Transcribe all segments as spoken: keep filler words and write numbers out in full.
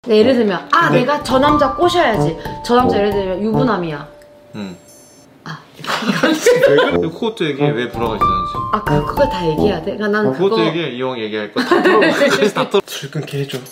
예를 들면 아 근데... 내가 저 남자 꼬셔야지. 저 남자 예를 들면 유부남이야. 응. 아 그것도 얘기해. 왜 불화가 있었는지. 아 그, 그거 다 얘기해야 돼? 그러니까 난 그것도 그거... 얘기해. 이왕 얘기할 거 다 털어. 그래서 다 털어. 술 끊게 해줘.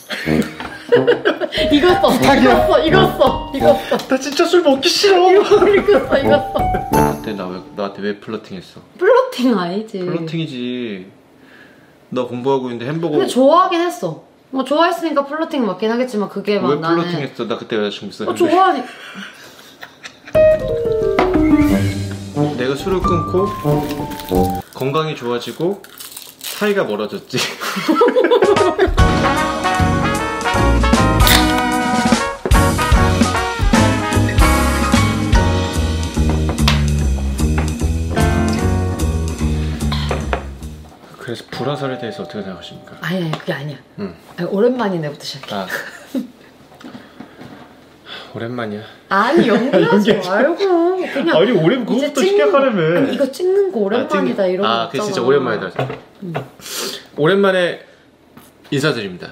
이거 써. 이거 써. 이거 써. 이거 써. 나 진짜 술 먹기 싫어. 이거 써. 이거 써. 나한테 나 왜 나한테 왜 플러팅했어? 플러팅 아니지. 플러팅이지. 너 공부하고 있는데 햄버거. 근데 좋아하긴 했어. 뭐 좋아했으니까 플러팅 맞긴 하겠지만 그게 막 왜 나는 플러팅했어? 나 그때 여자친구 있었는데. 어, 좋아하니. 내가 술을 끊고 건강이 좋아지고 사이가 멀어졌지. 그래서 불화설에 대해서 어떻게 생각하십니까? 아니 아니 그게 아니야. 응. 아니, 오랜만이네부터 시작해. 아. 오랜만이야. 아니 연기하지 말고 그냥 아니 오랜 그거부터 시작하려면 아니, 이거 찍는 거 오랜만이다. 아, 찍는... 이런 거 아 그게 진짜 오랜만이다. 음. 오랜만에 인사드립니다.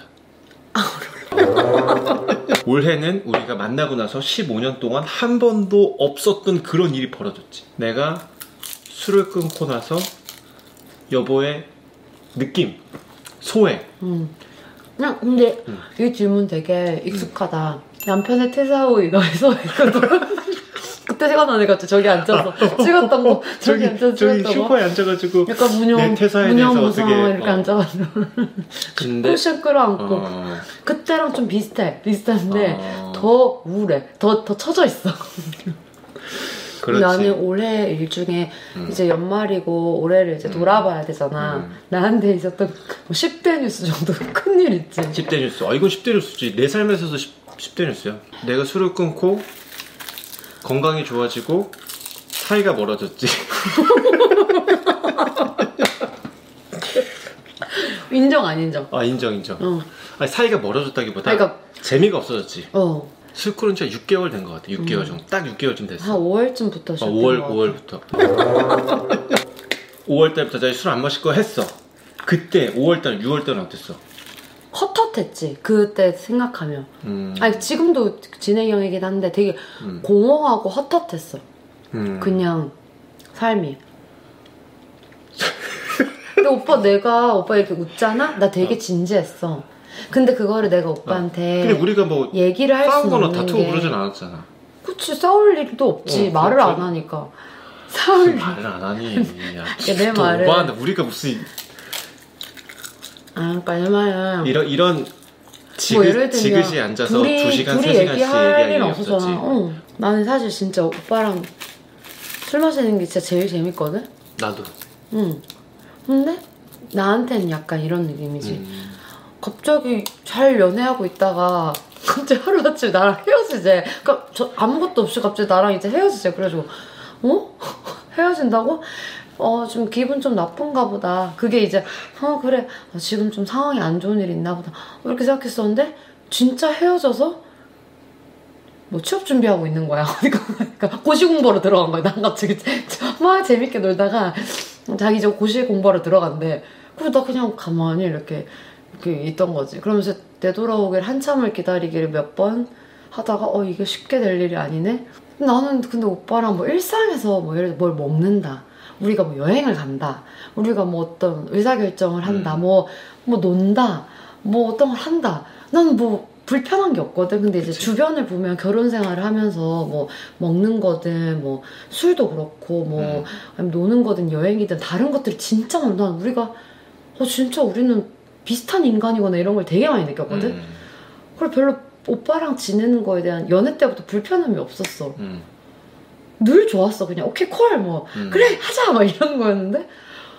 올해는 우리가 만나고 나서 십오 년 동안 한 번도 없었던 그런 일이 벌어졌지. 내가 술을 끊고 나서 여보의 느낌, 소회. 음. 그냥 근데 음. 이 질문 되게 익숙하다. 음. 남편의 퇴사 후 이거에서 그때 생각나네. 갑자기 저기 앉아서 아, 찍었던 거. 저기, 저기 앉아서 저기 찍었던 슈퍼에 거. 앉아가지고 약간 문영 내 퇴사에 대해서 어떻게 이렇게 어. 앉아가지고 근데 쿠션 끌어안고 어. 그때랑 좀 비슷해. 비슷한데 어. 더 우울해. 더 더 처져 있어. 그렇지. 나는 올해 일 중에 음. 이제 연말이고 올해를 이제 돌아봐야 되잖아. 음. 나한테 있었던 뭐 십 대 뉴스 정도 큰일 있지. 십 대 뉴스. 아 이건 십 대 뉴스지. 내 삶에서도 십 대 뉴스야. 내가 술을 끊고 건강이 좋아지고 사이가 멀어졌지. 인정 안 인정? 아 인정 인정. 어. 아니 사이가 멀어졌다기보다 그러니까... 재미가 없어졌지. 어. 술 끊은 지가 육 개월 된 것 같아. 육 개월 정도. 음. 딱 육 개월쯤 됐어. 한 오월쯤부터 시작된 어, 오월, 것 같아. 오월부터. 오월 달부터 술 안 마실 거 했어. 그때 오월 달, 유월 달은 어땠어? 헛헛했지. 그때 생각하면. 음. 아니 지금도 진행형이긴 한데 되게 음. 공허하고 헛헛했어. 음. 그냥 삶이. 근데 오빠 내가 오빠 이렇게 웃잖아? 나 되게 진지했어. 근데 그거를 내가 오빠한테 근데 우리가 뭐 얘기를 할 수는 없는 싸우거나 다투고 게... 그러진 않았잖아. 그치 싸울 일도 없지. 어, 말을 그렇죠? 안 하니까. 싸울 일. 말을 안 하니. 야, 내 말을. 오빠한테 우리가 무슨 아, 그러니까 내 말은 이런 이런 지그, 뭐 예를 들면 지그시 앉아서 둘이, 두 시간 둘이 세 시간씩 얘기할 일은 없었지. 없었잖아. 어. 나는 사실 진짜 오빠랑 술 마시는 게 진짜 제일 재밌거든. 나도. 응. 근데 나한테는 약간 이런 느낌이지. 음. 갑자기 잘 연애하고 있다가 갑자기 하루아침에 나랑 헤어지재. 그러니까 저 아무것도 없이 갑자기 나랑 이제 헤어지재. 그래가지고 어? 헤어진다고? 어, 좀 기분 좀 나쁜가 보다. 그게 이제 어 그래 어, 지금 좀 상황이 안 좋은 일이 있나 보다. 이렇게 생각했었는데 진짜 헤어져서 뭐 취업 준비하고 있는 거야. 그러니까 고시 공부하러 들어간 거야. 난 갑자기 막 재밌게 놀다가 자기 저 고시 공부하러 들어간대. 그래서 나 그냥 가만히 이렇게 이렇게 있던 거지. 그러면서 되돌아오길 한참을 기다리기를 몇 번 하다가 어 이게 쉽게 될 일이 아니네. 나는 근데 오빠랑 뭐 일상에서 뭐 예를 들어 뭘 먹는다, 우리가 뭐 여행을 간다, 우리가 뭐 어떤 의사결정을 한다, 음. 뭐, 뭐 논다, 뭐 어떤 걸 한다. 나는 뭐 불편한 게 없거든. 근데 이제 그치. 주변을 보면 결혼 생활을 하면서 뭐 먹는 거든 뭐 술도 그렇고 뭐 음. 노는 거든 여행이든 다른 것들이 진짜 많아. 난 우리가 어 진짜 우리는 비슷한 인간이거나 이런 걸 되게 많이 느꼈거든. 음. 그래 별로 오빠랑 지내는 거에 대한 연애 때부터 불편함이 없었어. 음. 늘 좋았어. 그냥 오케이 콜 뭐 음. 그래 하자 막 이런 거였는데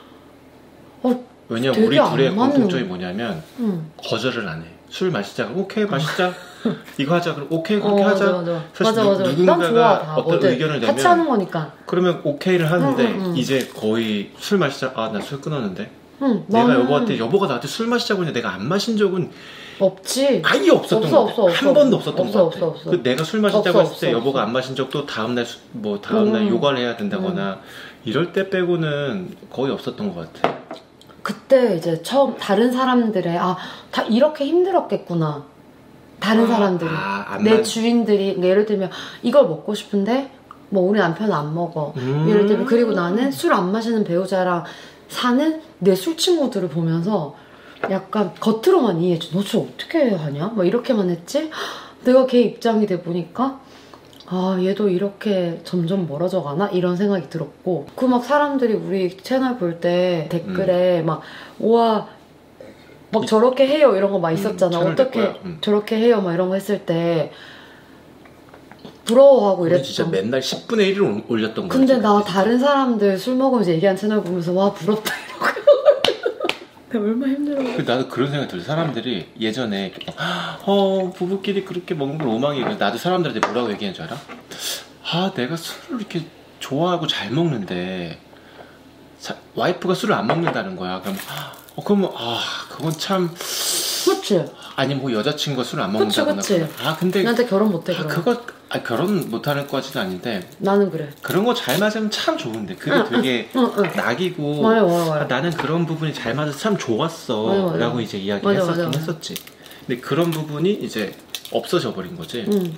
어, 왜냐면 우리 둘의 공통점이 뭐냐면 음. 거절을 안 해. 술 마시자. 오케이 마시자. 이거 하자. 그럼 오케이 그렇게 어, 하자. 맞아, 맞아. 사실 맞아, 맞아. 누군가가 난 좋아, 다. 어떤 뭐든. 의견을 내면 같이 하는 거니까. 그러면 오케이를 하는데 응, 응, 응. 이제 거의 술 마시자. 아 나 술 끊었는데. 응, 내가 나는... 여보한테 여보가 나한테 술 마시자고 했는데 내가 안 마신 적은 없지. 아예 없었던 없어, 것 같아. 없어, 한 없어, 번도 없었던 없어, 것 같아. 없어, 없어. 그 내가 술 마시자고 없어, 했을 때 없어, 여보가 없어. 안 마신 적도 다음날 수, 뭐 다음날 음. 요가를 해야 된다거나 음. 이럴 때 빼고는 거의 없었던 것 같아. 그때 이제 처음 다른 사람들의 아 다 이렇게 힘들었겠구나 다른 사람들이 아, 내 맞... 주인들이 그러니까 예를 들면 이걸 먹고 싶은데 뭐 우리 남편은 안 먹어. 음~ 예를 들면 그리고 나는 술 안 마시는 배우자랑 사는 내 술 친구들을 보면서 약간 겉으로만 이해해줘. 너 술 어떻게 하냐? 뭐 이렇게만 했지? 내가 걔 입장이 돼 보니까 아 얘도 이렇게 점점 멀어져 가나? 이런 생각이 들었고 그 막 사람들이 우리 채널 볼 때 댓글에 음. 막 우와 막 저렇게 해요 이런 거 막 있었잖아. 음, 어떻게 음. 저렇게 해요 막 이런 거 했을 때 부러워하고 이랬던. 진짜 맨날 십분의 일을 올렸던 거야. 근데 나 다른 사람들 술 먹으면서 얘기한 채널 보면서 와 부럽다 이러고 내가 얼마나 힘들어. 나도 그런 생각이 들어. 사람들이 예전에 어 부부끼리 그렇게 먹는 걸 오망이고 나도 사람들한테 뭐라고 얘기한 줄 알아? 아 내가 술을 이렇게 좋아하고 잘 먹는데 사, 와이프가 술을 안 먹는다는 거야. 그럼 어 그러면 아 그건 참 그렇지. 아니 뭐 여자친구가 술을 안 먹는다거나. 그치 그치. 아 근데 나한테 결혼 못해 아, 그거 아, 결혼 못하는 거지도 아닌데 나는 그래. 그런 거 잘 맞으면 참 좋은데 그게 응, 되게 응, 응. 낙이고 맞아, 맞아, 맞아. 아, 나는 그런 부분이 잘 맞아서 참 좋았어 맞아, 맞아. 라고 이제 이야기했었긴 했었지. 근데 그런 부분이 이제 없어져 버린 거지. 응.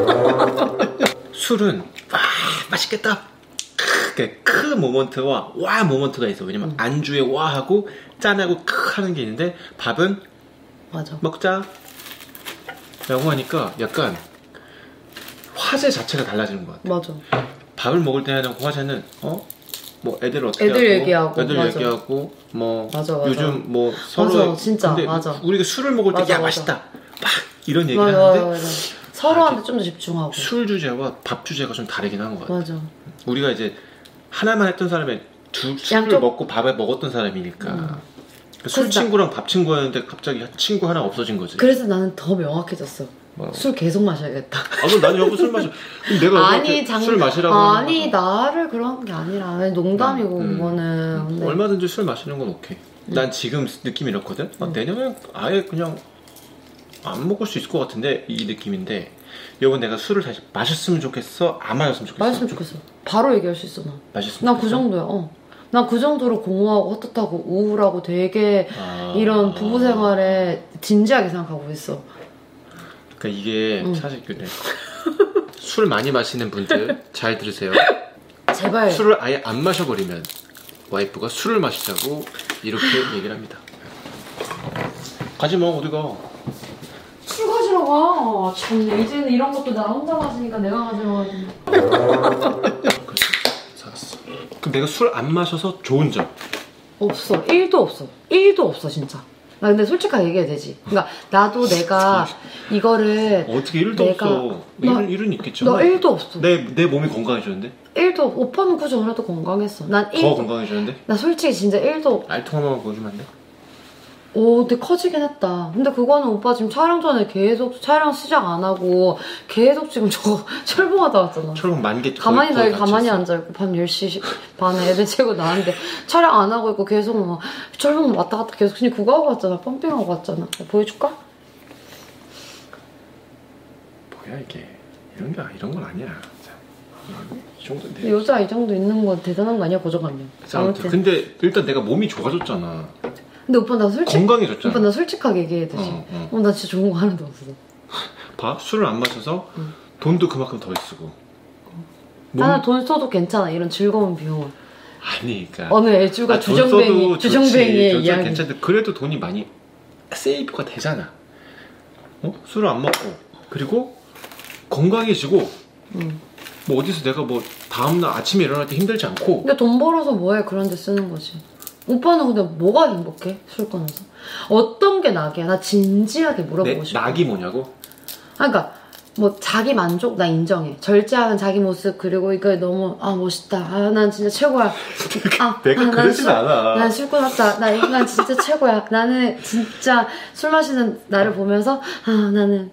술은 와 맛있겠다 크, 크 모먼트와 와 모먼트가 있어. 왜냐면 응. 안주에 와 하고 짠하고 크 하는 게 있는데 밥은 맞아. 먹자 라고 하니까 약간 화제 자체가 달라지는 것 같아. 맞아. 밥을 먹을 때는 화제는 어? 뭐 애들 어떻게 애들 하고 얘기하고 애들 맞아. 얘기하고 뭐 맞아, 맞아. 요즘 뭐 서로 맞아, 진짜 근데 맞아. 우리가 술을 먹을 때 야 맞아, 맛있다 막 이런 얘기를 맞아, 하는데 맞아, 맞아. 서로한테 좀 더 집중하고 술 주제와 밥 주제가 좀 다르긴 한 것 같아. 맞아. 우리가 이제 하나만 했던 사람이 두 술을 양쪽... 먹고 밥을 먹었던 사람이니까 음. 술 친구랑 밥 친구였는데 갑자기 친구 하나 없어진 거지. 그래서 나는 더 명확해졌어. 뭐. 술 계속 마셔야겠다. 아, 그럼 난 여보 술 마셔. 내가 아니, 장... 술 마시라고 아니, 나를 그런 게 아니라 농담이고 음, 그거는. 음, 근데... 얼마든지 술 마시는 건 오케이. 음. 난 지금 느낌이 이렇거든. 음. 아, 내년에 아예 그냥 안 먹을 수 있을 것 같은데 이 느낌인데 여보 내가 술을 다시 마셨으면 좋겠어? 안 마셨으면 좋겠어? 마셨으면 좋겠어. 바로 얘기할 수 있어 나. 마셨으면 난 그 정도야. 어. 난 그 정도로 공허하고 헛헛하고 우울하고 되게 아... 이런 부부 생활에 진지하게 생각하고 있어. 그러니까 이게 응. 사실 그래. 술 많이 마시는 분들 잘 들으세요. 제발. 술을 아예 안 마셔버리면 와이프가 술을 마시자고 이렇게 얘기를 합니다. 가지마 어디가. 술 가지러 가. 참 이제는 이런 것도 나 혼자 마시니까 내가 가지러 가지. 그럼 내가 술 안 마셔서 좋은 점? 없어. 일도 없어. 일도 없어 진짜. 나 근데 솔직하게 얘기해야 되지. 그러니까 나도 내가 이거를 어떻게 일도 내가... 없어. 일은, 일은 있겠죠. 나 일도 없어. 내, 내 몸이 건강해졌는데? 일도 오빠는 그 전에도 건강했어. 난 일도 더 건강해졌는데? 나 솔직히 진짜 일도 알통 하나만 보여주면 안 돼? 오, 근데 커지긴 했다. 근데 그거는 오빠 지금 촬영 전에 계속 촬영 시작 안 하고 계속 지금 저거 철봉하다 왔잖아. 철봉 만개 가만히 나 가만히 앉아있고 밤 열 시 반에 애들 재고 나왔는데 촬영 안 하고 있고 계속 막 철봉 왔다 갔다 계속 그냥 그거 하고 왔잖아. 펌핑하고 왔잖아. 보여줄까? 뭐야 이게. 이런 게 이런 건 아니야. 이 정도인데. 여자 이 정도 있는 건 대단한 거 아니야? 고정관념. 아무튼 근데 일단 내가 몸이 좋아졌잖아. 근데 오빠 나 솔직 건강해졌잖아. 오빠 나 솔직하게 얘기해 되지. 어, 어. 어, 나 진짜 좋은 거 하나도 없어. 봐, 술을 안 마셔서 응. 돈도 그만큼 덜 쓰고. 몸... 나는 돈 써도 괜찮아. 이런 즐거운 비용은. 아니, 그러니까 어느 애주가 아, 주정뱅이 주정뱅이의 이야기. 괜찮은데 그래도 돈이 많이 세이브가 되잖아. 어? 술을 안 먹고 그리고 건강해지고. 응. 뭐 어디서 내가 뭐 다음날 아침에 일어날 때 힘들지 않고. 근데 돈 벌어서 뭐해? 그런 데 쓰는 거지. 오빠는 근데 뭐가 행복해? 술 끊어서? 어떤 게 낙이야? 나 진지하게 물어보고 네? 싶어. 낙이 뭐냐고? 아, 그러니까 뭐 자기 만족 나 인정해. 절제하는 자기 모습 그리고 이거 너무 아 멋있다. 아 난 진짜 최고야. 아, 내가 아, 그러진 않아. 난 술 끊었다. 나 난 진짜 최고야. 나는 진짜 술 마시는 나를 보면서 아 나는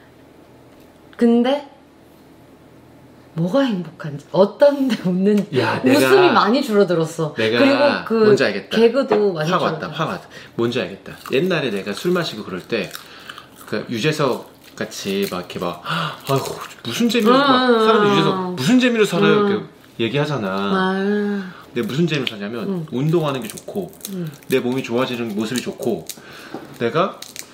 근데 뭐가 행복한지 어떤 데 웃는 야, 웃음이 내가, 많이 줄어들었어. 내가 그리고 그 뭔지 알겠다. 개그도 많이 확 줄어들었어. 왔다 확 왔다. 뭔지 알겠다. 옛날에 내가 술 마시고 그럴 때 그 유재석 같이 막 이렇게 막 아이고 무슨 재미로 막 사람들 유재석 무슨 재미로 살아요 음. 이렇게 얘기하잖아. 아. 내가 무슨 재미로 사냐면 음. 운동하는 게 좋고 음. 내 몸이 좋아지는 모습이 좋고 내가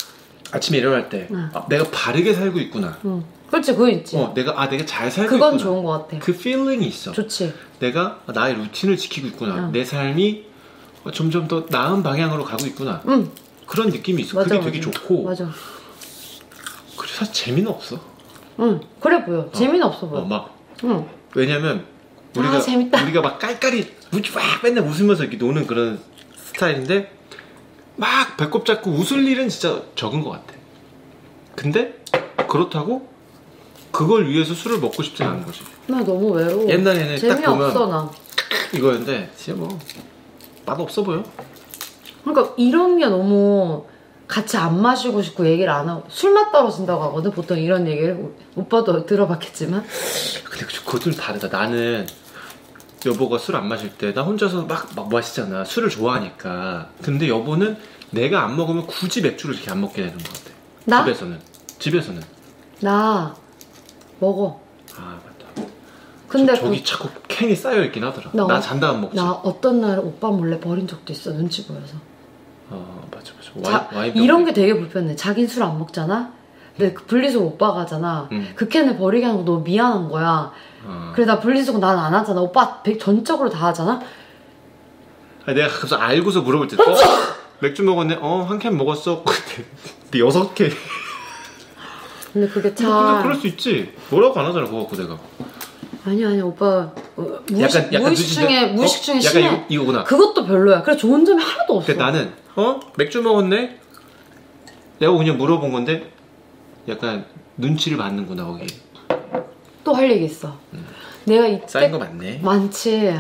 아침에 일어날 때 응. 아, 내가 바르게 살고 있구나. 응. 그렇지, 그거 있지. 어, 내가 아 내가 잘 살고 그건 있구나. 좋은 것 같아. 그 feeling이 있어. 좋지. 내가 나의 루틴을 지키고 있구나. 응. 내 삶이 점점 더 나은 방향으로 가고 있구나. 응. 그런 느낌이 있어. 맞아, 그게 맞아. 되게 좋고. 맞아. 그래서 사실 재미는 없어. 응, 그래 보여. 재미는 없어 보여. 어, 막 응. 왜냐면 우리가 아, 재밌다. 우리가 막 깔깔이 우지 막 맨날 웃으면서 이렇게 노는 그런 스타일인데 막 배꼽 잡고 웃을 일은 진짜 적은 것 같아. 근데 그렇다고 그걸 위해서 술을 먹고 싶진 않은 거지. 나 너무 외로워. 옛날에는 딱 재미없어, 보면 나. 이거였는데 진짜 뭐 맛없어 보여. 그러니까 이런 게 너무 같이 안 마시고 싶고 얘기를 안 하고 술맛 떨어진다고 하거든. 보통 이런 얘기를 오빠도 들어봤겠지만. 근데 그것도 다르다. 나는 여보가 술 안 마실 때 나 혼자서 막, 막 마시잖아. 술을 좋아하니까. 근데 여보는 내가 안 먹으면 굳이 맥주를 이렇게 안 먹게 되는 것 같아. 나? 집에서는. 집에서는. 나 먹어. 아 맞다. 근데 저, 저기 그, 자꾸 캔이 쌓여있긴 하더라. 나, 나 잔다 안 먹지. 나 어떤 날 오빠 몰래 버린 적도 있어. 눈치 보여서. 어 맞아 맞아. 자, 와인, 와인 이런 게 되게 불편해. 자긴 술 안 먹잖아. 근데 그 분리수거 오빠가 하잖아. 음. 그 캔을 버리게 하는 거 너무 미안한 거야. 어. 그래 나 분리수거 난 안 하잖아. 오빠 백- 전적으로 다 하잖아. 아니, 내가 가서 알고서 물어볼 때 어? 맥주 먹었네? 어 한 캔 먹었어. 근데 여섯 개. 근데 그게 참 근데 그럴 수 있지. 뭐라고 안 하잖아 그거 갖고 내가. 아니 아니 오빠 어, 무의식, 약간- 약간 무의식 눈치인데? 중에 무의식 어? 중에 약간 심해. 이거- 이거구나. 그것도 별로야. 그래 좋은 점이 하나도 없어. 근데 나는 어? 맥주 먹었네? 내가 그냥 물어본 건데 약간 눈치를 받는구나 거기. 또 할 얘기 있어. 내가 쌓인 이때 거 맞네. 많지.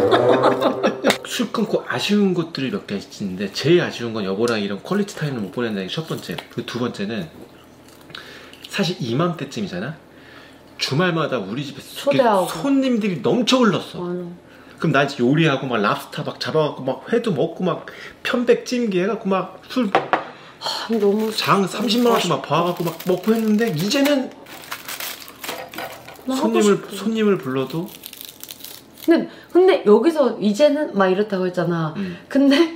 술 끊고 아쉬운 것들이 몇 개 있는데 제일 아쉬운 건 여보랑 이런 퀄리티 타임을 못 보낸다는 게 첫 번째. 그리고 두 번째는 사실 이맘때쯤이잖아. 주말마다 우리 집에 초대하고. 손님들이 넘쳐 흘렀어. 맞아. 그럼 나 이제 요리하고 막 랍스타 막 잡아갖고 막 회도 먹고 막 편백 찜기 해갖고 막 술 아, 너무 장 삼십만 원씩 막 봐갖고 막 먹고 했는데 이제는 나 하고 손님을 싶어. 손님을 불러도 근데 근데 여기서 이제는 막 이렇다고 했잖아. 음. 근데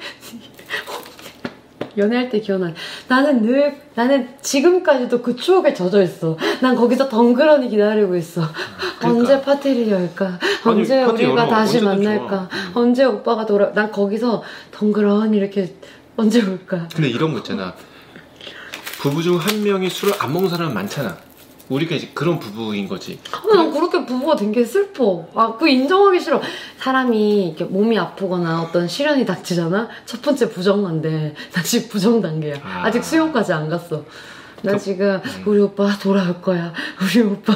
연애할 때 기억나. 나는 늘 나는 지금까지도 그 추억에 젖어 있어. 난 거기서 덩그러니 기다리고 있어. 그러니까. 언제 파티를 열까? 아니, 언제 파티 우리가 열어. 다시 언제든 만날까? 좋아. 음. 언제 오빠가 돌아? 난 거기서 덩그러니 이렇게 언제 올까? 근데 이런 거 있잖아. 부부 중 한 명이 술을 안 먹는 사람은 많잖아. 우리가 이제 그런 부부인 거지. 아, 난 그렇게 부부가 된 게 슬퍼. 아, 그 인정하기 싫어. 사람이 이렇게 몸이 아프거나 어떤 시련이 닥치잖아? 첫 번째 부정난데, 나 지금 부정 단계야. 아. 아직 수용까지 안 갔어. 나 그- 지금, 음. 우리 오빠 돌아올 거야. 우리 오빠.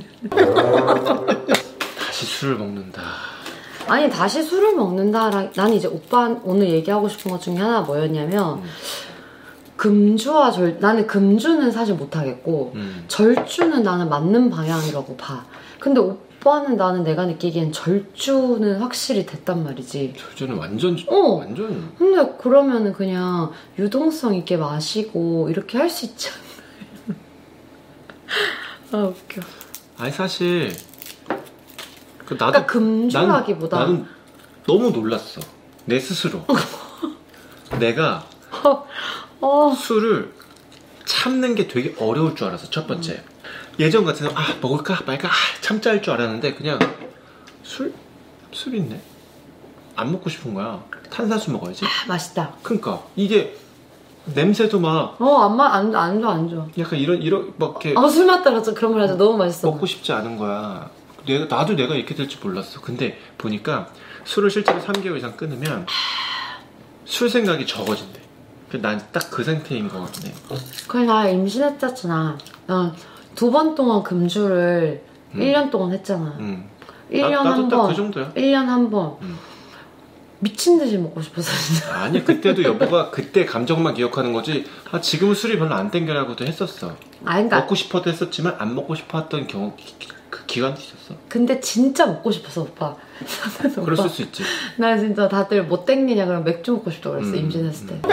다시 술을 먹는다. 아니, 다시 술을 먹는다라. 난 이제 오빠 오늘 얘기하고 싶은 것 중에 하나 뭐였냐면, 음. 금주와 절, 나는 금주는 사실 못하겠고, 음. 절주는 나는 맞는 방향이라고 봐. 근데 오빠는 나는 내가 느끼기엔 절주는 확실히 됐단 말이지. 저는 완전 어. 완전 근데 그러면은 그냥 유동성 있게 마시고 이렇게 할 수 있지 않나? 아 웃겨. 아니 사실 그 나도 그러니까 금주라기보다 난, 나는 너무 놀랐어 내 스스로. 내가 어, 술을 참는 게 되게 어려울 줄 알았어. 첫 번째 예전 같으면 아 먹을까 말까 아, 참자 할 줄 알았는데 그냥 술 술 있네 안 먹고 싶은 거야. 탄산수 먹어야지. 맛있다. 그러니까 이게 냄새도 막 어, 안, 마, 안, 안 줘, 안 줘. 약간 이런 이런 막 이렇게 어, 술 맛따라서 그런 말 하자. 너무 맛있어. 먹고 싶지 않은 거야. 내가, 나도 내가 이렇게 될지 몰랐어. 근데 보니까 술을 실제로 삼 개월 이상 끊으면 술 생각이 적어진대. 난 딱 그 상태인 거 같긴 해. 그래, 나 임신했잖아. 어, 두 번 동안 금주를 음. 일 년 동안 했잖아. 음. 일 년 나, 한 나도 딱 번. 그 정도야. 일 년 한 번. 음. 미친 듯이 먹고 싶었어, 진짜. 아니 그때도 여보가 그때 감정만 기억하는 거지. 아 지금은 술이 별로 안 땡겨라고도 했었어. 아, 그러니까. 먹고 싶어도 했었지만 안 먹고 싶었던 경우 기- 기- 그 기간도 있었어. 근데 진짜 먹고 싶었어, 오빠. 나는 그랬을 오빠, 수 있지. 나 진짜 다들 뭐 땡기냐 그러면 맥주 먹고 싶다고 그랬어, 음, 임신했을 때.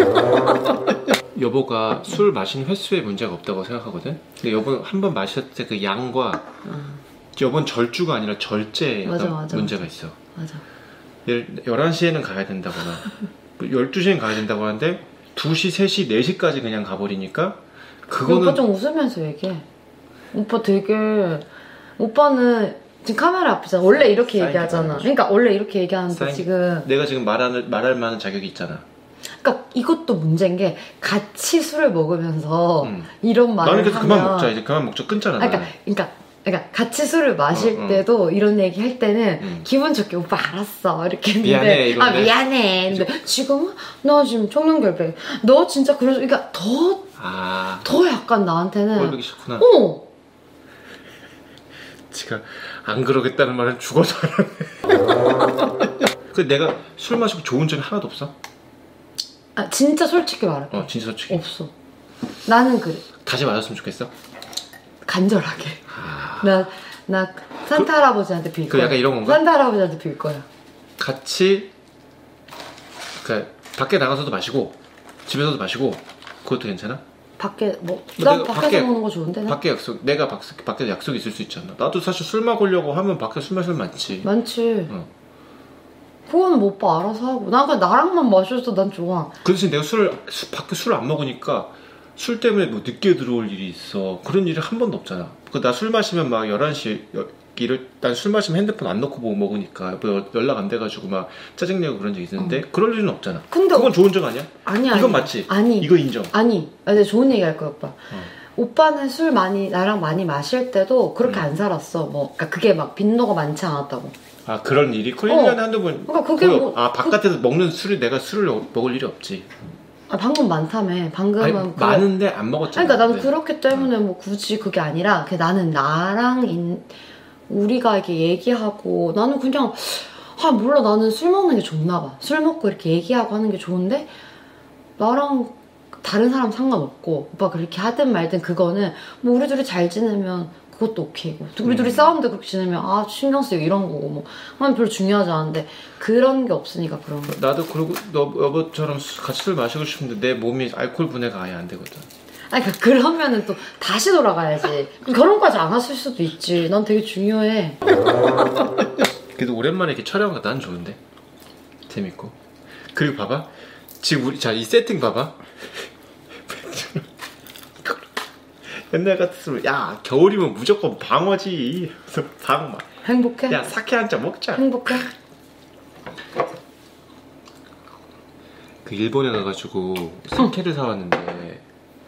여보가 술 마시는 횟수에 문제가 없다고 생각하거든. 근데 여보 한 번 마셨을 때 그 양과 음, 여보는 절주가 아니라 절제에 맞아, 약간 맞아, 문제가 있어. 맞아. 예를 열한 시에는 가야 된다거나 열두 시엔 가야 된다고 하는데 두 시, 세 시, 네 시까지 그냥 가버리니까 그거는 오빠 좀 웃으면서 얘기해. 오빠 되게 오빠는 지금 카메라 앞이잖아. 원래 이렇게 얘기하잖아. 그러니까 원래 이렇게 얘기하는데 사인, 지금 내가 지금 말할, 말할 만한 자격이 있잖아. 그러니까 이것도 문제인 게 같이 술을 먹으면서 음. 이런 말을 나는 그래서 하면 그만 먹자. 이제 그만 먹자. 끊잖아. 그러니까, 그러니까 그러니까 같이 술을 마실 어, 어. 때도 이런 얘기 할 때는 음. 기분 좋게 오빠 알았어 이렇게 했는데 미안해, 이건데. 아 미안해 근데 지금은 나 지금 청년결백 너 진짜 그래서 그러니까 더 아, 더 약간 나한테는 꼴보기 싫구나. 어 지가 안 그러겠다는 말은 죽어서 하네. 그 내가 술 마시고 좋은 점이 하나도 없어? 아, 진짜 솔직히 말해 어, 진짜 솔직히. 없어 나는 그래 다시 맞았으면 좋겠어? 간절하게 아, 나 나 산타 할아버지한테 빌 그 거야 약간 이런 건가? 산타 할아버지한테 빌 거야 같이 그 밖에 나가서도 마시고 집에서도 마시고 그것도 괜찮아? 밖에 뭐 내가 난 밖에서 밖에- 먹는 거 좋은데 나? 밖에 약속 내가 박, 밖에 약속 있을 수 있잖아. 나도 사실 술 먹으려고 하면 밖에 술 마시면 많지. 많지 어. 그거는 뭐 오빠 알아서 하고 난 그냥 나랑만 마셔도 난 좋아 그 대신 내가 술을 수- 밖에 술을 안 먹으니까 술 때문에 뭐 늦게 들어올 일이 있어. 그런 일이 한 번도 없잖아. 그 나 술 마시면 막 열한 시 일을 난 술 마시면 핸드폰 안 넣고 뭐 먹으니까 뭐 연락 안 돼가지고 막 짜증내고 그런 적이 있는데 그럴 일은 없잖아. 근데 그건 좋은 점 아니야? 아니야 이건 아니야. 맞지? 아니 이거 인정. 아니 근데 좋은 얘기 할 거야 오빠 어. 오빠는 술 많이 나랑 많이 마실 때도 그렇게 음. 안 살았어 뭐 그러니까 그게 막 빈도가 많지 않았다고 아 그런 일이? 그 일 어. 년에 한두 번. 그러니까 그게 거의 뭐- 없- 아 바깥에서 먹는 술이 내가 술을 먹을 일이 없지. 아, 방금 많다며 방금은 아니, 그거- 많은데 안 먹었잖아. 그러니까 나는 근데. 그렇기 때문에 뭐 굳이 그게 아니라 그냥 나는 나랑 인, 우리가 이렇게 얘기하고 나는 그냥 아 몰라 나는 술 먹는 게 좋나 봐. 술 먹고 이렇게 얘기하고 하는 게 좋은데 나랑 다른 사람 상관없고 오빠 그렇게 하든 말든 그거는 뭐 우리 둘이 잘 지내면 그것도 오케이고 우리 둘이 음. 싸우는데 그렇게 지내면 아 신경 쓰이고 이런 거고 뭐 그건 별로 중요하지 않은데 그런 게 없으니까 그런 거. 나도 그러고 너 여보처럼 술- 같이 술 마시고 싶은데 내 몸이 알코올 분해가 아예 안 되거든. 아니 그러니까 그러면은 또 다시 돌아가야지. 그럼 결혼까지 안 하실 수도 있지. 난 되게 중요해. 그래도 오랜만에 이렇게 촬영하니까 난 좋은데 재밌고. 그리고 봐봐 지금 우리 자 이 세팅 봐봐. 옛날 같았으면 야 겨울이면 무조건 방어지. 그래서 방어. 행복해? 야 사케 한 잔 먹자. 행복해? 그 일본에 가가지고 사케를 사왔는데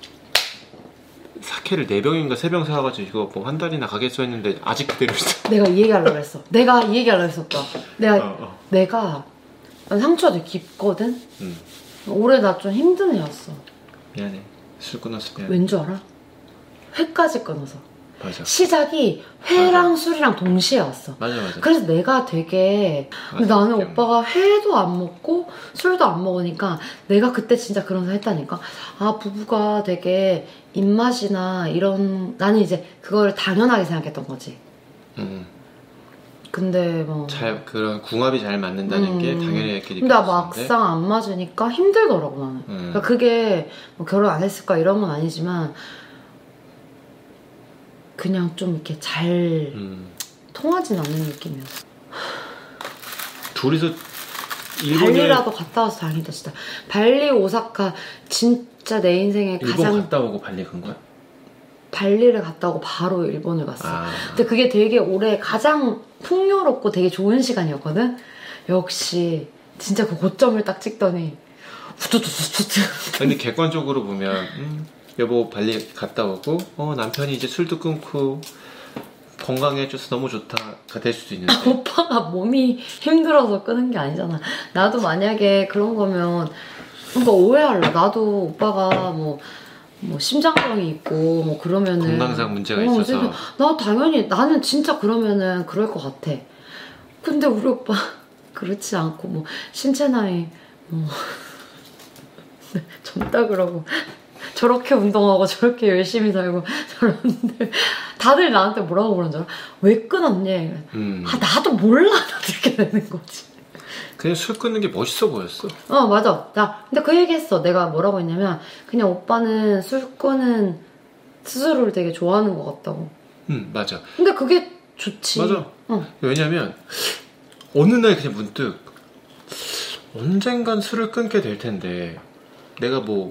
사케를 네 병인가 세 병 사와가지고 이거 뭐 한 달이나 가겠어 했는데 아직 그대로 있어. 내가 이 얘기 하려고 했어. 내가 이 얘기 하려고 했어, 오빠. 내가, 어, 어. 내가 상처가 되게 깊거든? 응. 올해 나 좀 힘든 애였어. 미안해. 술 끊었어 미안해. 왠 줄 알아? 회까지 끊어서. 맞아. 시작이 회랑 술이랑 동시에 왔어. 맞아 맞아. 그래서 내가 되게 근데 맞아, 나는 기억나. 오빠가 회도 안 먹고 술도 안 먹으니까 내가 그때 진짜 그런 생각 했다니까 아 부부가 되게 입맛이나 이런 나는 이제 그걸 당연하게 생각했던 거지 응. 근데 뭐 잘 그런 궁합이 잘 맞는다는 음. 게 당연히 이렇게 근데 느껴졌는데. 막상 안 맞으니까 힘들더라고 나는 음. 그러니까 그게 뭐 결혼 안 했을까 이런 건 아니지만 그냥 좀 이렇게 잘 음. 통하진 않는 느낌이었어 둘이서 일본에 발리라도 갔다 와서 다행이다 진짜 발리 오사카 진짜 내 인생에 일본 가장 갔다 오고 발리 간 거야? 발리를 갔다 오고 바로 일본을 갔어 아. 근데 그게 되게 올해 가장 풍요롭고 되게 좋은 시간이었거든 역시 진짜 그 고점을 딱 찍더니 우두두두두두 근데 객관적으로 보면 음, 여보 발리 갔다 오고 어 남편이 이제 술도 끊고 건강해져서 너무 좋다가 될 수도 있는데 오빠가 몸이 힘들어서 끄는 게 아니잖아 나도 만약에 그런 거면 그러니까 오해할라 나도 오빠가 뭐 뭐 심장병이 있고 뭐 그러면은 건강상 문제가 어, 있어서 그래서 나 당연히 나는 진짜 그러면은 그럴 것 같아. 근데 우리 오빠 그렇지 않고 뭐 신체 나이 뭐 젊다 그러고 저렇게 운동하고 저렇게 열심히 살고 저러는데 다들 나한테 뭐라고 그러는 줄 알아? 왜 끊었니? 음, 아 나도 몰라 나도 이렇게 되는 거지. 그냥 술 끊는 게 멋있어 보였어. 어 맞아 나 근데 그 얘기 했어 내가 뭐라고 했냐면 그냥 오빠는 술 끊은 스스로를 되게 좋아하는 것 같다고 음 맞아 근데 그게 좋지 맞아. 어. 왜냐면 어느 날 그냥 문득 언젠간 술을 끊게 될 텐데 내가 뭐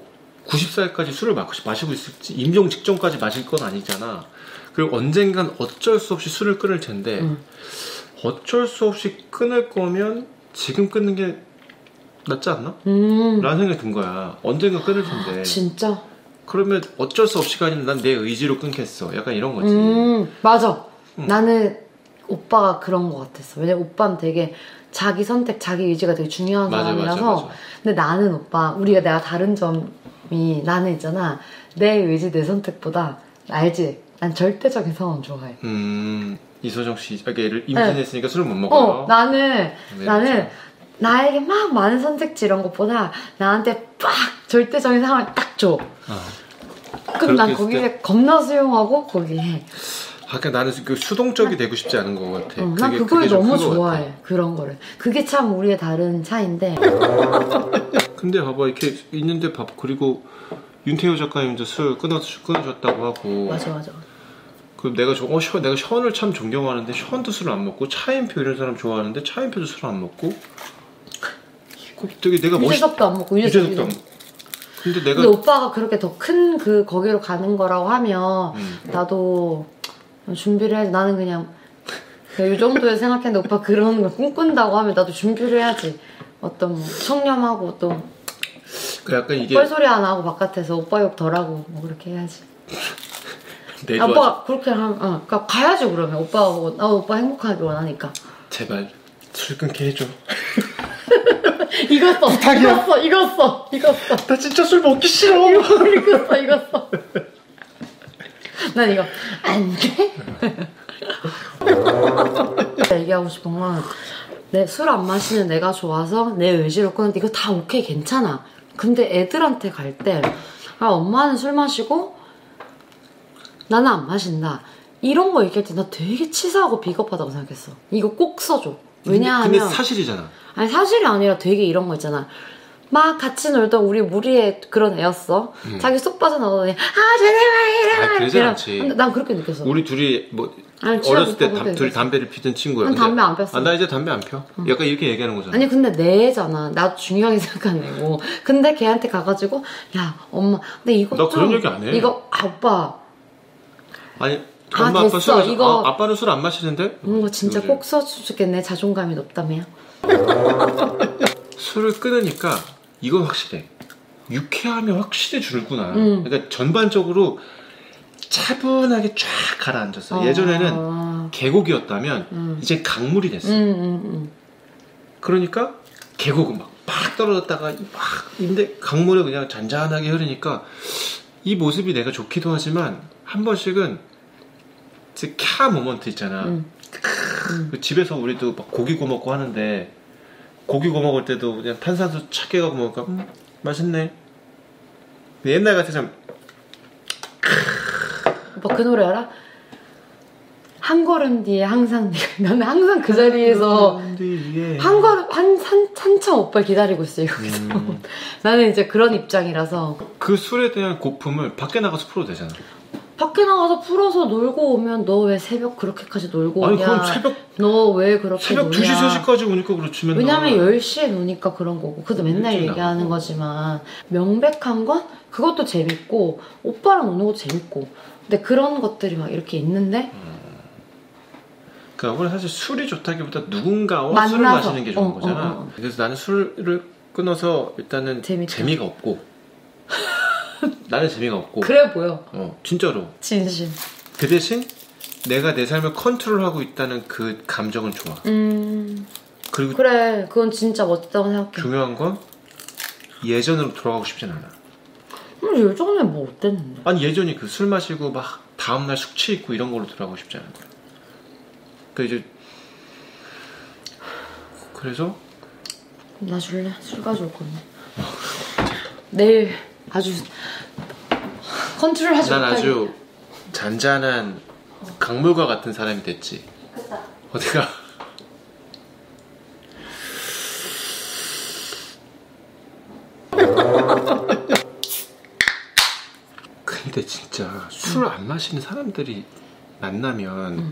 구십 살까지 술을 마시고 있을지 임종 직전까지 마실 건 아니잖아. 그리고 언젠간 어쩔 수 없이 술을 끊을 텐데 음. 어쩔 수 없이 끊을 거면 지금 끊는 게 낫지 않나? 음. 라는 생각이 든 거야. 언젠가 끊을 텐데. 진짜? 그러면 어쩔 수 없이가 아니라 난 내 의지로 끊겠어. 약간 이런 거지. 음, 맞아. 음. 나는 오빠가 그런 거 같았어. 왜냐면 오빠는 되게 자기 선택, 자기 의지가 되게 중요한 맞아, 사람이라서. 맞아, 맞아. 근데 나는 오빠, 우리가 내가 다른 점이 나는 있잖아. 내 의지, 내 선택보다 알지? 난 절대적인 상황 좋아해. 음, 이소정 씨, 그러니까 얘를 임신했으니까 네. 술을 못 먹어요. 어, 나는 네, 나는 그렇죠. 나에게 막 많은 선택지 이런 것보다 나한테 빡 절대적인 상황을 딱 줘. 어. 그럼 난 거기에 때... 겁나 수용하고 거기에 해. 아, 그러니까 나는 그 수동적이 되고 싶지 않은 것 같아. 어, 난 그걸 너무 좋아해. 그런 거를. 그게 참 우리의 다른 차이인데. 근데 봐봐 이렇게 있는데 봐봐. 그리고 윤태호 작가님도 술 끊어 끊어줬다고 하고. 맞아 맞아. 그 내가 저 어, 션, 내가 션을 참 존경하는데 션도 술을 안 먹고 차인표 이런 사람 좋아하는데 차인표도 술을 안 먹고. 되게 내가 멋있. 유재석도 안 먹고 유재석도 안 먹고. 근데 내가. 근데 오빠가 그렇게 더 큰 그 거기로 가는 거라고 하면 음. 나도 준비를 해야지. 나는 그냥 이 정도에 생각했는데 오빠 그런 걸 꿈꾼다고 하면 나도 준비를 해야지. 어떤 뭐 청렴하고 또. 그 약간 이게. 뻘소리 안 하고 바깥에서 오빠 욕 덜하고 뭐 그렇게 해야지. 아, 오빠가 그렇게 하면, 어, 그러니까 가야지 그러면 오빠가 뭐, 나 오빠 행복하길 원하니까. 제발 술 끊게 해줘. 익었어. 부탁이야. 익었어. 익었어. 익었어. 나 진짜 술 먹기 싫어. 이거, 익었어. 익었어. 난 이거 안 돼. 얘기하고 싶은 건 내 술 안 마시는 내가 좋아서 내 의지로 끊는데 이거 다 오케이 괜찮아. 근데 애들한테 갈 때 아, 엄마는 술 마시고 나는 안 마신다. 이런 거 얘기할 때 나 되게 치사하고 비겁하다고 생각했어. 이거 꼭 써줘. 왜냐하면 근데, 근데 사실이잖아. 아니 사실이 아니라 되게 이런 거 있잖아. 막 같이 놀던 우리 무리의 그런 애였어. 음. 자기 쏙 빠져나오더니 아 제발 이래. 아 그러지 않지. 근데 난 그렇게 느꼈어. 우리 둘이 뭐 아니, 어렸을 때 담, 둘이 담배를 피던 친구야. 난 담배 안 폈어. 아, 나 이제 담배 안 펴. 응. 약간 이렇게 얘기하는 거잖아. 아니 근데 내 애잖아. 나 중요하게 생각하는 애고. 근데 걔한테 가가지고 야 엄마 근데 이거 나 좀 그런 얘기 안 해. 이거 아 오빠 아니 아, 엄마 됐어. 아빠 술 마시, 이거 아, 아빠는 술 안 마시는데? 이거 진짜 꼭 써주겠네. 자존감이 높다며. 술을 끊으니까 이건 확실해. 유쾌함이 확실히 줄구나. 음. 그러니까 전반적으로 차분하게 쫙 가라앉았어. 어. 예전에는 계곡이었다면 음. 이제 강물이 됐어. 음, 음, 음. 그러니까 계곡은 막 팍 떨어졌다가 막 근데 강물이 그냥 잔잔하게 흐르니까 이 모습이 내가 좋기도 하지만 한 번씩은 캬 모먼트 있잖아. 음. 음. 집에서 우리도 막 고기 구워 먹고 하는데 고기 구워 먹을 때도 그냥 탄산수 차게 가고 먹으니까 음, 맛있네. 옛날 같으면 오빠 그 노래 알아? 한 걸음 뒤에 항상 나는 항상 그 자리에서 한 걸음 한 산, 한참 오빠 기다리고 있어 여기서. 음. 나는 이제 그런 입장이라서 그 술에 대한 고품을 밖에 나가서 풀어도 되잖아. 밖에 나가서 풀어서 놀고 오면 너 왜 새벽 그렇게까지 놀고 오냐. 아니 그럼 새벽 너 왜 그렇게 새벽 노냐. 두 시 세 시까지 오니까 그렇지 맨날. 왜냐면 열 시에 노니까 그런 거고. 그래도 맨날 얘기하는 나가고. 거지만 명백한 건 그것도 재밌고 오빠랑 노는 것도 재밌고 근데 그런 것들이 막 이렇게 있는데 음. 그러니까 우리 사실 술이 좋다기보다 누군가와 만나서. 술을 마시는 게 좋은 어, 거잖아. 어, 어. 그래서 나는 술을 끊어서 일단은 재밌다. 재미가 없고 나는 재미가 없고 그래 보여. 어 진짜로 진심. 그 대신 내가 내 삶을 컨트롤하고 있다는 그 감정은 좋아. 음 그리고 그래 그건 진짜 멋지다고 생각해. 중요한 건 예전으로 돌아가고 싶진 않아. 음, 예전에 뭐 어땠는데? 아니 예전이 그 술 마시고 막 다음날 숙취 있고 이런 걸로 돌아가고 싶지 않은 거야. 그 이제 그래서 나 줄래? 술 가져올 건데. 내일 아주 컨트롤 하지 난 못하게. 아주 잔잔한 강물과 같은 사람이 됐지. 됐다. 어디가? 근데 진짜 술 안 마시는 사람들이 만나면 응.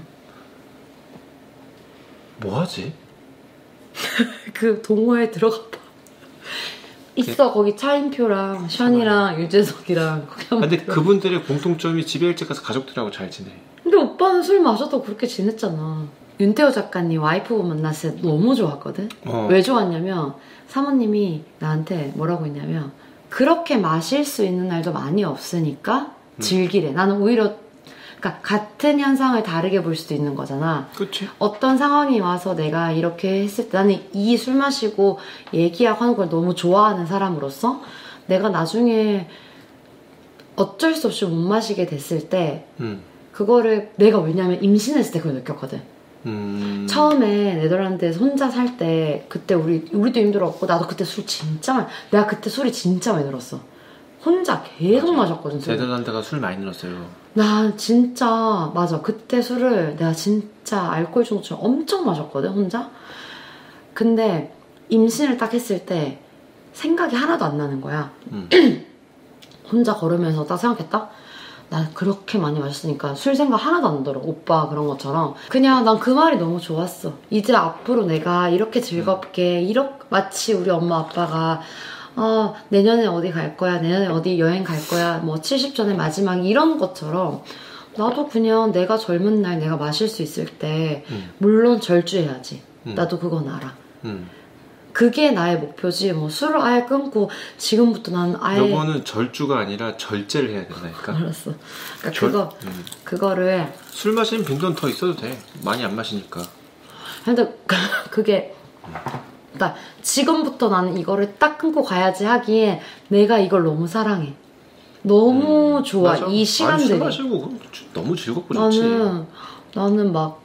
뭐 하지? 그 동호회 들어가 봐. 있어. 거기 차인표랑 션이랑 유재석이랑 거기 한번 근데 들어. 그분들의 공통점이 집에 일찍 가서 가족들하고 잘 지내. 근데 오빠는 술 마셔도 그렇게 지냈잖아. 윤태호 작가님 와이프분 만났을 때 너무 좋았거든. 어. 왜 좋았냐면 사모님이 나한테 뭐라고 했냐면 그렇게 마실 수 있는 날도 많이 없으니까 즐기래. 음. 나는 오히려 그러니까 같은 현상을 다르게 볼 수도 있는 거잖아. 그치. 어떤 상황이 와서 내가 이렇게 했을 때 나는 이 술 마시고 얘기하고 하는 걸 너무 좋아하는 사람으로서 내가 나중에 어쩔 수 없이 못 마시게 됐을 때 음. 그거를 내가 왜냐면 임신했을 때 그걸 느꼈거든. 음. 처음에 네덜란드에서 혼자 살 때 그때 우리 우리도 힘들었고 나도 그때 술 진짜 많이 내가 그때 술이 진짜 많이 늘었어. 혼자 계속 맞아. 마셨거든. 술. 네덜란드가 술 많이 늘었어요. 나 진짜 맞아. 그때 술을 내가 진짜 알코올 중독처럼 엄청 마셨거든 혼자. 근데 임신을 딱 했을 때 생각이 하나도 안 나는 거야. 음. 혼자 걸으면서 딱 생각했다. 나 그렇게 많이 마셨으니까 술 생각 하나도 안 들어. 오빠 그런 것처럼. 그냥 난 그 말이 너무 좋았어. 이제 앞으로 내가 이렇게 즐겁게 이렇게 마치 우리 엄마 아빠가 어, 내년에 어디 갈 거야, 내년에 어디 여행 갈 거야, 뭐 칠십 전의 마지막 이런 것처럼 나도 그냥 내가 젊은 날 내가 마실 수 있을 때 음. 물론 절주해야지. 음. 나도 그건 알아. 음. 그게 나의 목표지. 뭐 술을 아예 끊고 지금부터 나는 아예 요거는 절주가 아니라 절제를 해야 된다니까. 알았어. 그러니까 절... 그거 음. 그거를 술 마시는 빈도는 더 있어도 돼. 많이 안 마시니까. 근데 그게 그러니까 지금부터 나는 이거를 딱 끊고 가야지 하기에 내가 이걸 너무 사랑해. 너무 음, 좋아. 맞아. 이 시간들이. 술 마시고 너무 즐겁고 좋지. 나는 나는 막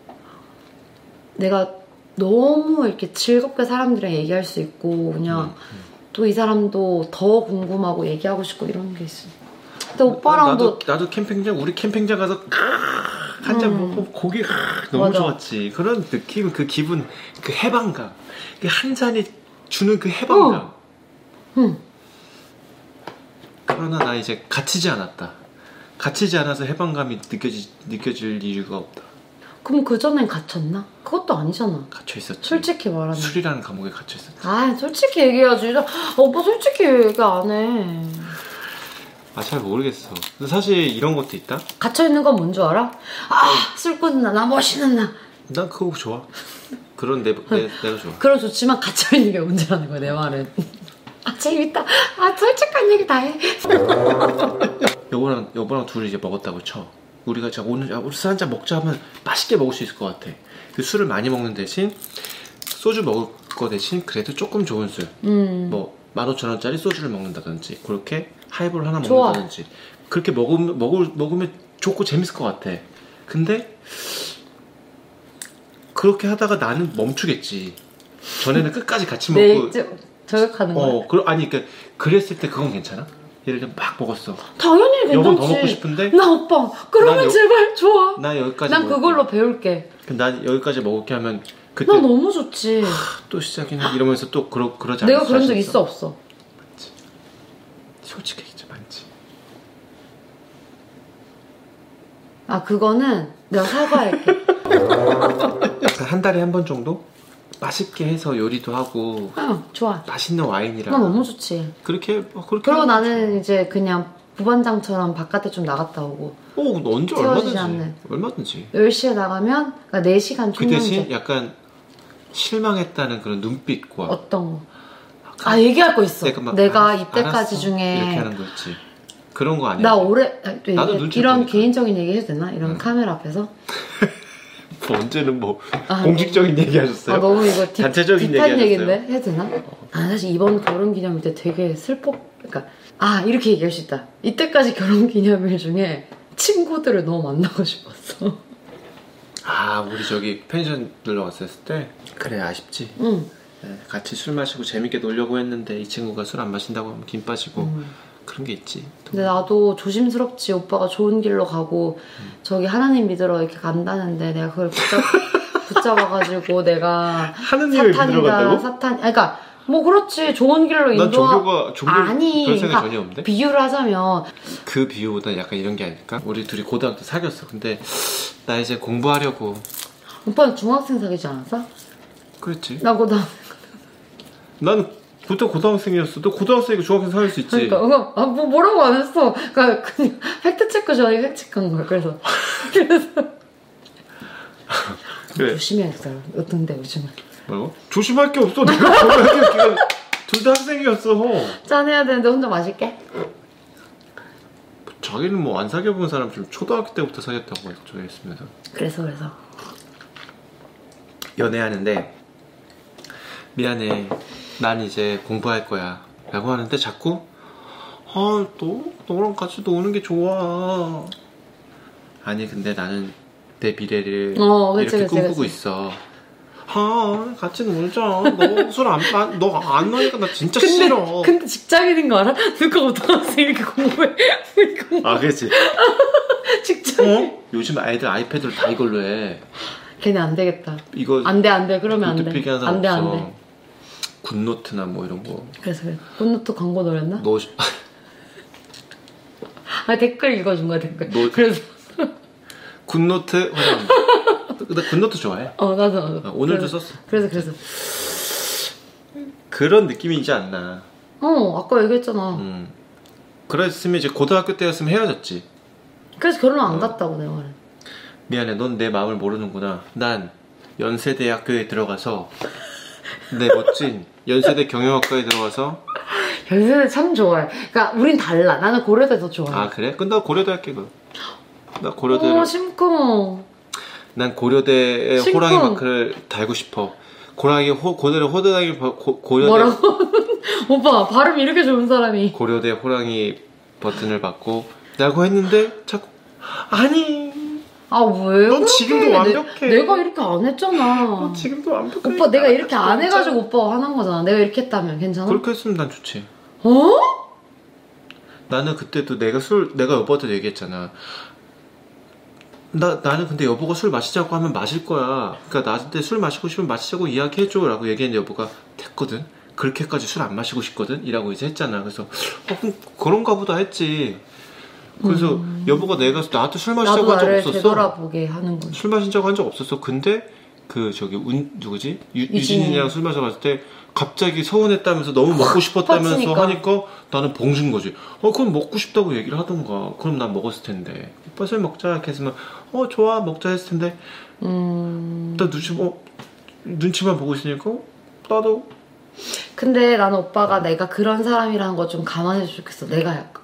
내가 너무 이렇게 즐겁게 사람들이랑 얘기할 수 있고 그냥 음, 음. 또 이 사람도 더 궁금하고 얘기하고 싶고 이런 게 있어. 근데 오빠랑도 나도, 나도 캠핑장 우리 캠핑장 가서 한 잔 먹고 음. 고기 너무 맞아. 좋았지. 그런 느낌, 그 기분, 그 해방감. 한 잔이 주는 그 해방감. 어. 응. 그러나 나 이제 갇히지 않았다. 갇히지 않아서 해방감이 느껴지, 느껴질 이유가 없다. 그럼 그전엔 갇혔나? 그것도 아니잖아. 갇혀있었지. 솔직히 말하면. 술이라는 감옥에 갇혀있었지. 아, 솔직히 얘기해야지. 아, 오빠 솔직히 얘기 안 해. 아, 잘 모르겠어. 근데 사실 이런 것도 있다? 갇혀있는 건 뭔 줄 알아? 아, 술 끊는 나, 나 멋있는 나. 난 그거 좋아. 그런 내, 내, 내가 좋아. 그럼 좋지만 갇혀있는 게 문제라는 거야, 내 말은. 아, 재밌다. 아, 솔직한 얘기 다 해. 여보랑, 여보랑 둘이 이제 먹었다고 쳐. 우리가 자 오늘 야, 우리 술 한잔 먹자 하면 맛있게 먹을 수 있을 것 같아. 그 술을 많이 먹는 대신 소주 먹을 거 대신 그래도 조금 좋은 술. 음. 뭐 만 오천 원짜리 소주를 먹는다든지 그렇게 하이볼 하나 좋아. 먹는다든지 그렇게 먹으면 먹을, 먹으면 좋고 재밌을 것 같아. 근데 그렇게 하다가 나는 멈추겠지. 전에는 끝까지 같이 먹고 네, 저격하는 거야. 어, 그, 아니 그 그랬을 때 그건 괜찮아? 예를 들면 막 먹었어. 당연히 괜찮지. 여보 더 먹고 싶은데? 나 오빠 그러면 여, 제발 좋아. 나 여기까지 난 그걸로 배울게. 난 여기까지 먹을게 하면 그때 나 너무 좋지. 하, 또 시작이네 이러면서 또 그러, 그러지 않아. 내가 그런 적 있어 없어? 많지. 솔직히 진짜 많지. 아 그거는 내가 사과할게. 한 달에 한 번 정도? 맛있게 해서 요리도 하고 응, 좋아. 맛있는 와인이랑 나 너무 좋지. 그렇게 어, 그렇게 그리고 나는 좋아. 이제 그냥 부반장처럼 바깥에 좀 나갔다 오고. 오, 언제 얼마든지 않는. 얼마든지. 열 시에 나가면 그러니까 네 시간 총량제. 그 대신 약간 실망했다는 그런 눈빛과 어떤 거? 아 얘기할 거 있어. 내가, 막, 내가 알았, 이때까지 알았어. 중에 이렇게 하는 거 있지. 그런 거 아니야? 나 올해 나도 눈치 이런 보니까. 개인적인 얘기 해도 되나? 이런 응. 카메라 앞에서? 뭐 언제는 뭐 아, 공식적인 얘기 하셨어요? 아 너무 이거 딥, 단체적인 딥한 얘기 얘기인데 해도 되나? 아 사실 이번 결혼기념일 때 되게 슬퍼. 그러니까 아 이렇게 얘기할 수 있다. 이때까지 결혼기념일 중에 친구들을 너무 만나고 싶었어. 아 우리 저기 펜션 놀러 갔을 때 그래 아쉽지. 응. 네, 같이 술 마시고 재밌게 놀려고 했는데 이 친구가 술 안 마신다고 하면 김 빠지고 음. 그런 게 있지. 또. 근데 나도 조심스럽지. 오빠가 좋은 길로 가고 음. 저기 하나님 믿으러 이렇게 간다는데 내가 그걸 붙잡, 붙잡아가지고 내가 하나님을 믿으러 간다고? 사탄 아니 그러니까 뭐 그렇지 좋은 길로 인도하... 난 종교가 종교 아니 그런 생각 그러니까 전혀 없는데? 비유를 하자면 그 비유보다 약간 이런 게 아닐까? 우리 둘이 고등학교 때 사귀었어. 근데 나 이제 공부하려고. 오빠는 중학생 사귀지 않았어? 그랬지. 나 고등학생 난 그때 고등학생이었어. 너 고등학생이고 중학생 사귈 수 있지. 그러니까 어, 아, 뭐 뭐라고 안 했어. 그러니까 그냥 팩트 체크 전에 팩트 체크한 거야. 그래서 그래서 그래. 조심해야겠다. 어떤데 요즘은. 뭐라고? 조심할 게 없어. 내가 고등학교 둘 다 학생이었어. 짠해야 되는데 혼자 마실게. 자기는 뭐 안 사귀어본 사람 좀 초등학교 때부터 사귀었다고 했으면서. 그래서 그래서 연애하는데 미안해. 난 이제 공부할 거야. 라고 하는데 자꾸 아, 너 너랑 같이 노는 게 좋아. 아니 근데 나는 내 미래를 어, 그치, 이렇게 그치, 꿈꾸고 그치. 있어. 아, 같이 놀자. 너 술 안 너 안 노니까 나 진짜 근데, 싫어. 근데 직장인인 거 알아? 누가 고등학생 이렇게 공부해? 이거 아, 그렇지. 직장인. 어? 요즘 아이들 아이패드를 다 이걸로 해. 걔네 안 되겠다. 이거 안돼 안돼 그러면 안 돼. 노트필기 하는 사람 안돼 없어. 안돼. 굿노트나 뭐 이런 거. 그래서 그래. 굿노트 광고 노렸나? 너 아 댓글 읽어준 거야 댓글. 너- 그래서 굿노트 화장. 나 굿노트 좋아해. 어 나도 나도. 아, 오늘도 그래서, 썼어. 그래서 그래서. 그런 느낌이지 않나. 어 아까 얘기했잖아. 음. 그랬으면 이제 고등학교 때였으면 헤어졌지. 그래서 결혼 안 어. 갔다고 내가 말해. 미안해, 넌 내 마음을 모르는구나. 난 연세대학교에 들어가서 내 멋진 연세대 경영학과에 들어가서. 연세대 참 좋아해. 그러니까 우린 달라. 나는 고려대 더 좋아해. 아 그래? 그럼 나 고려대 할게 그럼. 나 고려대. 어 심쿵. 난 고려대에 심쿵. 호랑이 마크를 달고 싶어. 고랑이 호, 고려대 호랑이 버- 고, 고려대 뭐라고? 오빠 발음 이렇게 좋은 사람이. 고려대 호랑이 버튼을 받고 라고 했는데 자꾸 아니. 아 왜? 넌 그렇게 지금도 내- 완벽해. 내가 이렇게 안 했잖아. 너 지금도 완벽해. 오빠 내가 이렇게 안 해가지고 오빠가 화난 거잖아. 내가 이렇게 했다면 괜찮아? 그렇게 했으면 난 좋지. 어? 나는 그때도 내가 술 내가 여보한테 얘기했잖아. 나 나는 근데 여보가 술 마시자고 하면 마실 거야. 그러니까 나한테 술 마시고 싶으면 마시자고 이야기해줘라고 얘기했는데 여보가 됐거든. 그렇게까지 술 안 마시고 싶거든. 이라고 이제 했잖아. 그래서 어, 그럼 그런가 보다 했지. 그래서 음. 여보가 내가 나한테 술 마시자고 나도 한 적 나를 없었어. 되돌아보게 하는 거지. 술 마신다고 한 적 없었어. 근데 그 저기 운 누구지 유, 유진이. 유진이랑 술 마셔 갔을 때 갑자기 서운했다면서 너무 먹고 싶었다면서 퍼치니까. 하니까 나는 봉준 거지. 어 그럼 먹고 싶다고 얘기를 하던가. 그럼 난 먹었을 텐데. 오빠 술 먹자 이렇게 했으면 어 좋아 먹자 했을 텐데. 음. 나 눈치 뭐 눈치만 보고 있으니까 나도. 근데 나는 오빠가 내가 그런 사람이라는 거 좀 감안해 줬으면 좋겠어. 내가 약간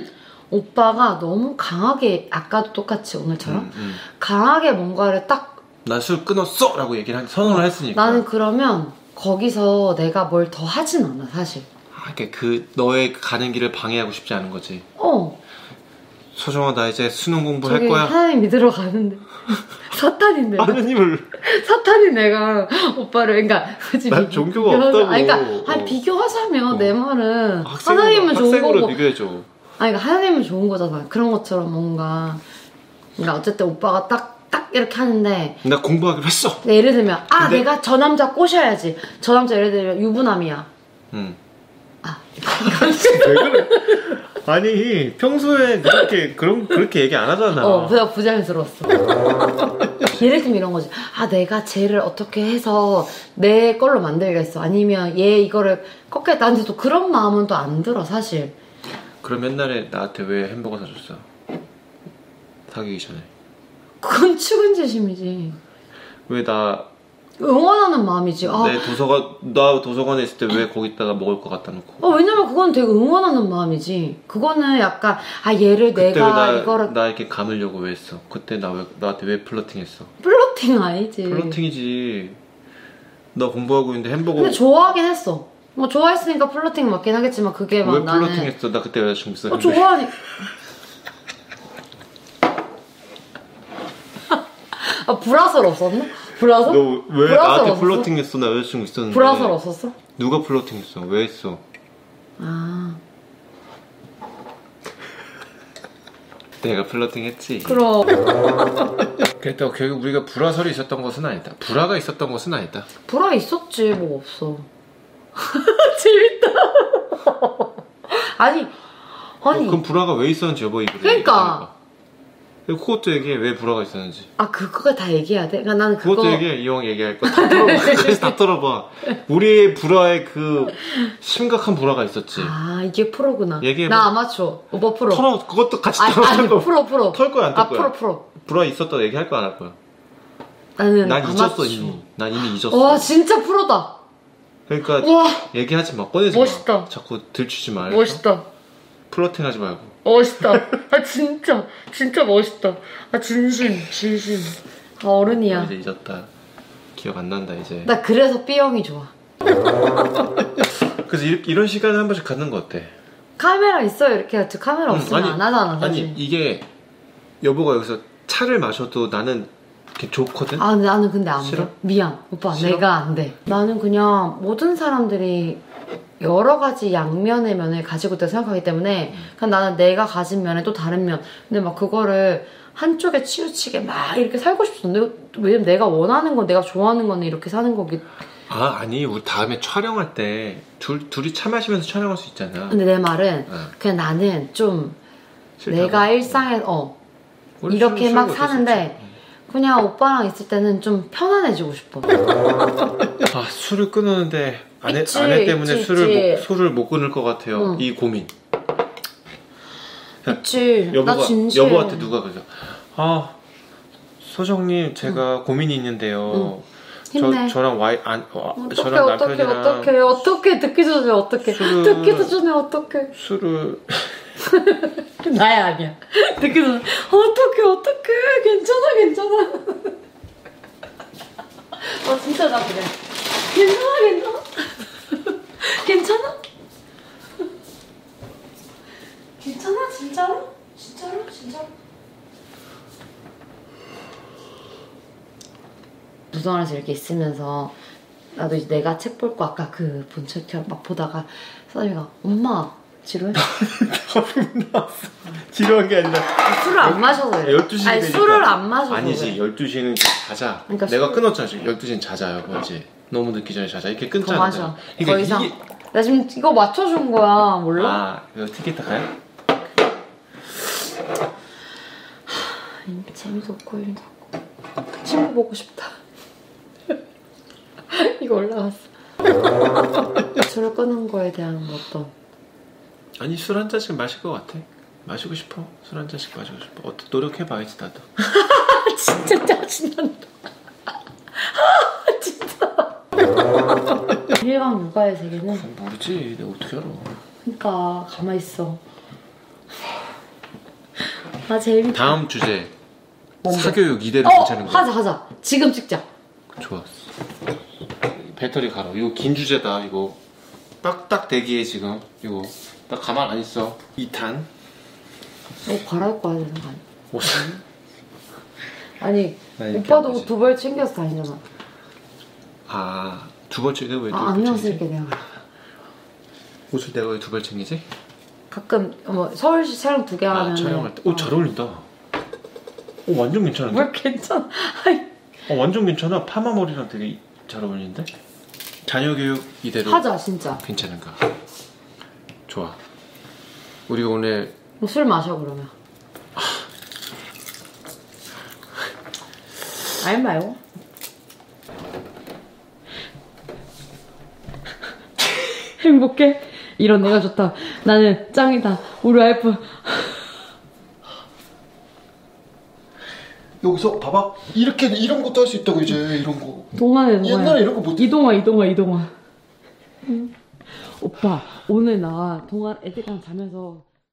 오빠가 너무 강하게 아까도 똑같이 오늘처럼 음, 음. 강하게 뭔가를 딱 난 술 끊었어 라고 얘기를 한, 선언을 했으니까. 나는 그러면 거기서 내가 뭘 더 하진 않아 사실. 아, 그러니까 그 너의 가는 길을 방해하고 싶지 않은 거지. 어. 소정아 나 이제 수능 공부할 저기 거야. 하나님 믿으러 가는데 사탄인데 하느님을. 사탄이 내가 오빠를 그러니까 굳이 난 비- 종교가 비교하자- 없다고. 아니, 그러니까 아니, 어. 비교하자면 어. 내 말은 학생으로, 하나님은 좋은 학생으로 거고 비교해줘. 아니 그러니까 하나님은 좋은 거잖아. 그런 것처럼 뭔가 그러니까 어쨌든 오빠가 딱 딱 이렇게 하는데 나 공부하기로 했어. 근데 예를 들면 아 근데- 내가 저 남자 꼬셔야지. 저 남자 예를 들면 유부남이야. 응. 아 왜 그래? 아니 평소에 그렇게 그런 그렇게 얘기 안 하잖아. 어, 내가 부자연스러웠어. 예를 들면 이런 거지. 아, 내가 쟤를 어떻게 해서 내 걸로 만들겠어. 아니면 얘 이거를 꺾게 나한테 또 그런 마음은 또 안 들어, 사실. 그럼 옛날에 나한테 왜 햄버거 사줬어? 사귀기 전에. 그건 측은지심이지. 왜 나 내 응원하는 마음이지. 아, 도서관 나 도서관에 있을 때 왜 거기다가 먹을 것 갖다 놓고? 어, 왜냐면 그건 되게 응원하는 마음이지. 그거는 약간 아 얘를 그때 내가 왜 나, 이거를 나 이렇게 감으려고 왜 했어? 그때 나 왜 나한테 왜 플러팅했어? 플러팅 아니지. 플러팅이지. 나 공부하고 있는데 햄버거 근데 좋아하긴 했어. 뭐 좋아했으니까 플러팅 맞긴 하겠지만 그게 막 왜 나는 플러팅했어? 나 그때 여자친구 어, 있었는데. 좋아하니. 아, 불화설 없었나? 불화설? 너 왜 불화설 나한테 없었어? 플러팅했어? 나 여자친구 있었는데. 불화설 없었어? 누가 플러팅했어? 왜 했어? 아, 내가 플러팅했지. 그럼. 그랬다고 결국 우리가 불화설이 있었던 것은 아니다. 불화가 있었던 것은 아니다. 불화 있었지, 뭐 없어. 재밌다. 아니, 아니. 어, 그럼 불화가 왜 있었는지 여보 얘기를 그러니까. 얘기해봐. 그것도 얘기해. 왜 불화가 있었는지. 아 그거가 다 얘기해야 돼? 그러니까 나는 그거 그것도 얘기해. 이 형 얘기할 거 다 털어봐. 그래서 다 털어봐. 우리의 불화에 그 심각한 불화가 있었지. 아 이게 프로구나. 얘기해봐. 나 아마추어. 오빠 프로. 털어. 그것도 같이 아니, 털어. 아니 프로 프로. 털 거야 안 털 아 거야? 프로 프로. 불화 있었다 얘기할 거야 안 할 거야? 나는 난 아마추어. 잊었어 이미. 난 이미 잊었어. 와 진짜 프로다. 그러니까 와 얘기하지 마. 꺼내지 멋있다. 마. 자꾸 들추지 말고. 멋있다. 플러팅하지 말고. 멋있다. 아 진짜 진짜 멋있다. 아 진심 진심. 아 어른이야. 이제 잊었다. 기억 안 난다 이제. 나 그래서 B형이 좋아. 그래서 이, 이런 시간을 한 번씩 갖는 거 어때? 카메라 있어요 이렇게. 저 카메라 음, 없으면 아니, 안 하잖아 사실. 아니 이게 여보가 여기서 차를 마셔도 나는 이렇게 좋거든? 아 근데 나는 근데 안 싫어? 돼. 미안 오빠 싫어? 내가 안 돼. 나는 그냥 모든 사람들이 여러 가지 양면의 면을 가지고 있다고 생각하기 때문에 음. 그냥 나는 내가 가진 면에 또 다른 면. 근데 막 그거를 한쪽에 치우치게 막 이렇게 살고 싶었는데 왜냐면 내가 원하는 건 내가 좋아하는 건 이렇게 사는 거기. 아 아니 우리 다음에 촬영할 때 둘, 둘이 차 마시면서 촬영할 수 있잖아. 근데 내 말은 어. 그냥 나는 좀 싫다고? 내가 일상에 어 우리 이렇게 술- 막 술 사는데 그냥 오빠랑 있을 때는 좀 편안해지고 싶어. 아 술을 끊었는데 아내, 있지, 아내 때문에 있지, 술을 있지. 못, 술을 못 끊을 것 같아요. 응. 이 고민. 그치. 여보가 나 진심. 여보한테 누가 그래서 아 소정님 제가 고민이 있는데요. 힘내. 저 저랑 와이 안 와, 어떡해 저랑 어떡해 남편이랑 어떡해 어떡해 듣기 전에 어떡해 술을- 듣기도 전에 어떡해 술을 나야 아니야 듣기 전에 어떡해 어떡해 괜찮아 괜찮아 어 진짜 나 그래 괜찮아 괜찮아 괜찮아 괜찮아 진짜로 진짜로 진짜로 무성원에서 이렇게 있으면서 나도 이제 내가 책 볼 거 아까 그 본처럼 막 보다가 선생님이가 엄마 지루해? 나왔어. 지루한 게 아니라 술을 안 마셔서 그래. 열두 시 아니 되니까. 술을 안 마셔서 아니지 그래. 열두 시는 자자. 그러니까 내가 술- 끊었잖아 지금 열두 시는 자자 여보 이제 너무 늦기 전에 자자 이렇게 더 끊잖아. 마셔 그러니까 더 이상 이게 나 지금 이거 맞춰준 거야 몰라? 아 이거 티켓타카요? 재미도 없고 일도 없고 친구 보고 싶다 이거 올라갔어 술을 끊은 거에 대한 어떤 아니 술 한 잔씩 마실 것 같아. 마시고 싶어. 술 한 잔씩 마시고 싶어. 어떻게 노력해봐야지 나도. 진짜 짜증난다 진짜 일강 육아의 세계는 모르지 내가 어떻게 알아. 그러니까 가만히 있어 아 재밌다 다음 주제 뭔데? 사교육 이대로 어 괜찮은 거. 하자 하자 지금 찍자 좋았어. 배터리 갈아. 이거 긴 주제다 이거. 딱딱 대기해 지금. 이거 나 가만 안 있어. 이 탄. 옷 갈아입고 와야 되는 거 아니야? 옷을. 아니 나 이렇게 오빠도 하지. 옷 두 벌 챙겨서 다니잖아 아 두 벌째 내가 왜두 아, 벌 안경 챙기지? 쓸게 내가 옷을 내가 왜 두 벌 챙기지? 가끔 뭐 서울시 촬영 두 개 하면 아 촬영할 때. 오 잘 어울린다. 오 완전 괜찮은데? 뭘 괜찮아 아이, 어, 완전 괜찮아. 파마 머리랑 되게 잘 어울리는데? 자녀 교육 이대로 하자 진짜 괜찮은가? 좋아. 우리가 오늘 뭐술 마셔 그러면 알 말고 행복해? 이런 내가 좋다 나는 짱이다 우리 와이프 여기서 봐봐. 이렇게 이런 것도 할 수 있다고 이제 이런 거. 동안에 동안 옛날에 이런 거 못. 이동아 이동아 이동아 응. 오빠 오늘 나 동안 애들이랑 자면서